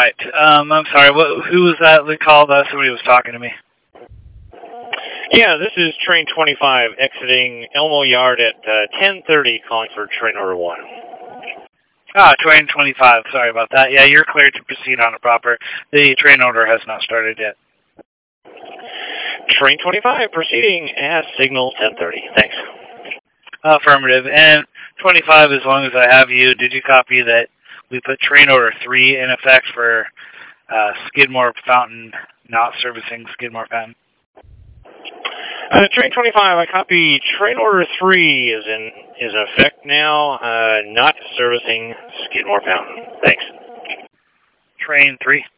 right. I'm sorry. Who was that that called? Somebody was talking to me. Yeah, this is train 25 exiting Elmo Yard at 10:30, calling for train order 1. Train 25. Sorry about that. Yeah, you're cleared to proceed on it proper. The train order has not started yet. Train 25 proceeding as signal 10:30. Thanks. Affirmative. And 25, as long as I have you, did you copy that we put train order 3 in effect for Skidmore Fountain not servicing Skidmore Fountain? Train 25, I copy train order 3 is in effect now, not servicing Skidmore Fountain. Thanks. Train 3.